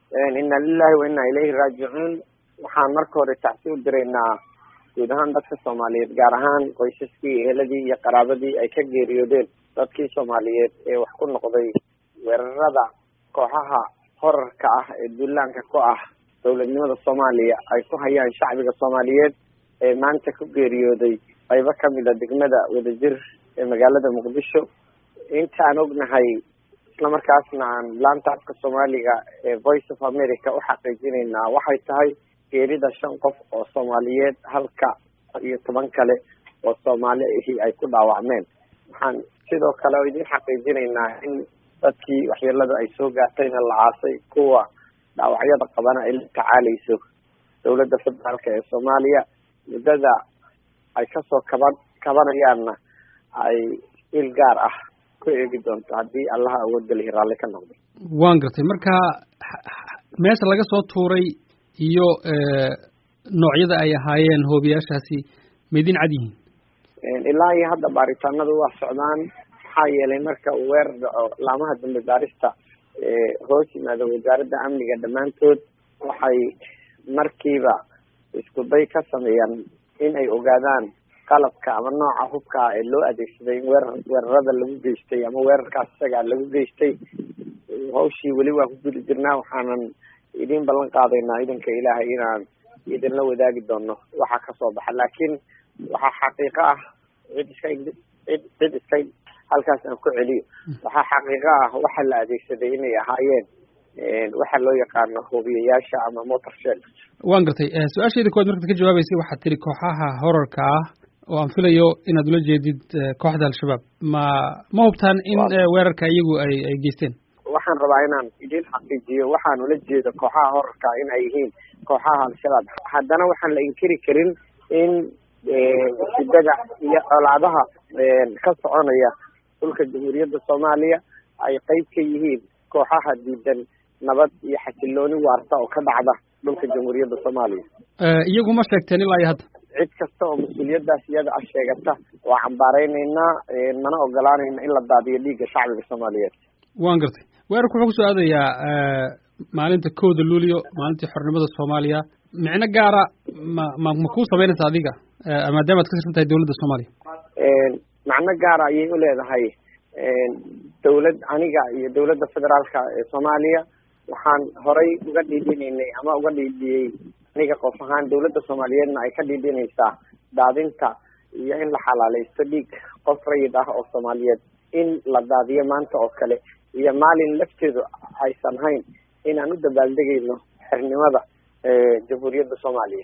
inna lillahi wa inna ilayhi raajicuun. waxaan marka hore tacsi u diraynaa guud ahaan dadka Soomaaliyeed, gaar ahaan qoysaskii, eheladii iyo qaraabadii ay ka geeriyoodeen dadkii Soomaaliyeed ee wax ku noqday weerarada kooxaha horarka ah ee duulaanka ku ah dowladnimada Soomaaliya ay ku hayaan shacbiga Soomaaliyeed ee maanta ku geeriyooday qaybo kamid ah degmada Wadajir ee magaalada Muqdisho. inta aan ognahay isla markaasna aan laanta afka Soomaaliga ee Voice of America u xaqiijinaynaa waxay tahay geerida 5 qof oo Soomaaliyeed, halka iyo 10 kale oo Soomaali ahi ay ku dhaawacmeen. waxaan sidoo kale idin xaqiijinaynaa in dadkii waxyeelada ay soo gaartayna la caasay, kuwa dhaawacyada qabana ay la tacaalayso dowladda federaalka ee Soomaaliya. muddada ay kasoo kabanayaanna ay il gaar ah ku eegi doonto haddii allaha awoodda lihi raalli ka noqdo. waan gartay. marka meesha laga soo tuuray iyo noocyada ay ahaayeen hoobiyaashaasi ma idin cad yihiin? ilaa iyo hadda baaritaanadu waa socdaan. maxaa yeelay marka uu weerar dhaco, laamaha dambe baarista hoos yimaada wasaaradda amniga dhammaantood waxay markiiba isku day ka sameeyaan in ay ogaadaan qalabka ama nooca hubka ee loo adeegsaday in weerarada lagu geystay ama weerarkaas isaga lagu geystay. hawshii weli waa ku gudi jirnaa. waxaanan idin ballan qaadaynaa idanka ilaahay inaan idinla wadaagi doono waxa kasoo baxa. laakiin waxaa xaqiiqo ah cid iska halkaas aan ku celiyo. waxaa xaqiiqo ah waxa la adeegsaday inay ahaayeen waxa loo yaqaano hubiyayaasha ama motor shell. waan gartay. su-aashayda koowaad markaad ka jawaabaysay waxaad tiri kooxaha horarka ah oo aan filayo inaad ula jeedid kooxda al-shabaab. ma hubtaan in weerarka iyagu ay geysteen? waxaan rabaa inaan idin xaqiijiyo waxaan ula jeedo kooxaha horarka in ay yihiin kooxaha al-shabaab. haddana waxaan la inkiri karin in shidada iyo colaadaha ka soconaya dhulka jamhuuriyadda Soomaaliya ay qayb ka yihiin kooxaha diidan nabad iyo xasilooni waarta oo ka dhacda dhulka jamhuuriyadda Soomaaliya. iyagu ma sheegteen ilaa iyo hadda? cid kasta oo mas-uuliyaddaas iyada ah sheegata waa cambaareynayna, mana ogolaanayna in la daadiyo dhiigga shacbiga Soomaaliyeed. waan gartay. weerarku wuxuu kusoo aadayaa maalinta 1 Luulyo, maalintii xornimada Soomaaliya. micno gaara ma kuu samaynaysa adiga maadaama aad ka tirsan tahay dowladda Soomaaliya? macno gaara ayay u leedahay aniga iyo dowladda federaalka ee Soomaaliya. waxaan horay uga dhiidhinaynay ama uga dhiidhiyey aniga qof ahaan, dowladda Soomaaliyeedna ay ka dhiidhinaysaa daadinta iyo in la xalaalaysto dhiig qof rayid ah oo Soomaaliyeed in la daadiyo maanta oo kale, iyo maalin lafteedu aysan hayn inaan u dabaaldegayno xornimada jamhuuriyadda Soomaaliya.